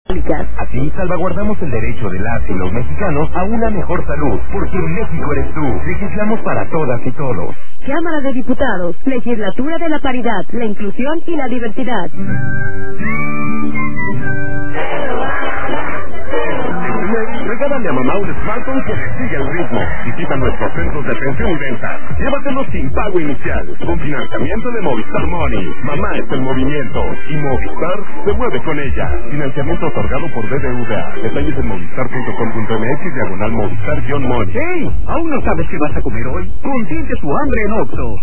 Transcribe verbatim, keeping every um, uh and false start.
Así salvaguardamos el derecho de las y los mexicanos a una mejor salud, porque en México eres tú. Legislamos para todas y todos. Cámara de Diputados, Legislatura de la Paridad, la Inclusión y la Diversidad. Regálale a mamá un smartphone que le siga el ritmo. Visita nuestros centros de pensión y ventas. Llévatelo sin pago inicial, con financiamiento de Movistar Money. Mamá está en movimiento y Movistar se mueve con ella. Financiamiento otorgado por B B V A. Detalles en movistar punto com punto m x diagonal Movistar-Money. ¡Hey! ¿Aún no sabes qué vas a comer hoy? Consiente tu hambre en Oxxo.